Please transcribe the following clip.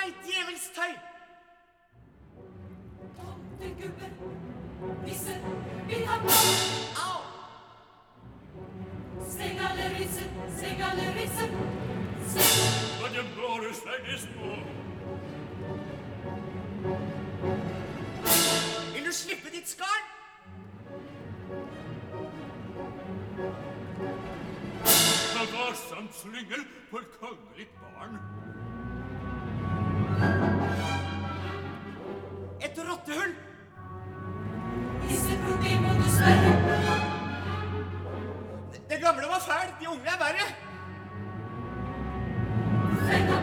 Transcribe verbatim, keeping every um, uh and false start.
deg, djevelstøy! Tomtegubbe, nisse, vil ha blod. Au! Sengalerisse, sengalerisse, seng. Hva det bare slenges på? Vil du slippe ditt skarn? Hva varsomt slyngel på et kongelig barn? Et rottehull! Nisse, problem må du sverre. Det gamle var fælt, de unge er verre. Senga